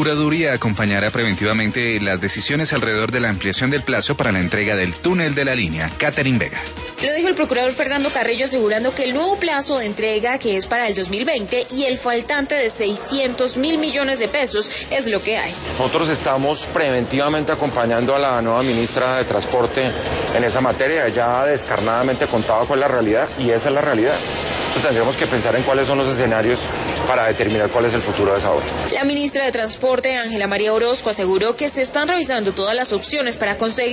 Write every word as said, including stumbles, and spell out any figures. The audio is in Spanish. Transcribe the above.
Procuraduría acompañará preventivamente las decisiones alrededor de la ampliación del plazo para la entrega del túnel de la línea. Catherine Vega. Lo dijo el procurador Fernando Carrillo, asegurando que el nuevo plazo de entrega, que es para el dos mil veinte, y el faltante de seiscientos mil millones de pesos es lo que hay. Nosotros estamos preventivamente acompañando a la nueva ministra de Transporte en esa materia. Ella descarnadamente contaba con la realidad y esa es la realidad. Entonces tendremos que pensar en cuáles son los escenarios para determinar cuál es el futuro de esa obra. La ministra de Transporte, Ángela María Orozco, aseguró que se están revisando todas las opciones para conseguir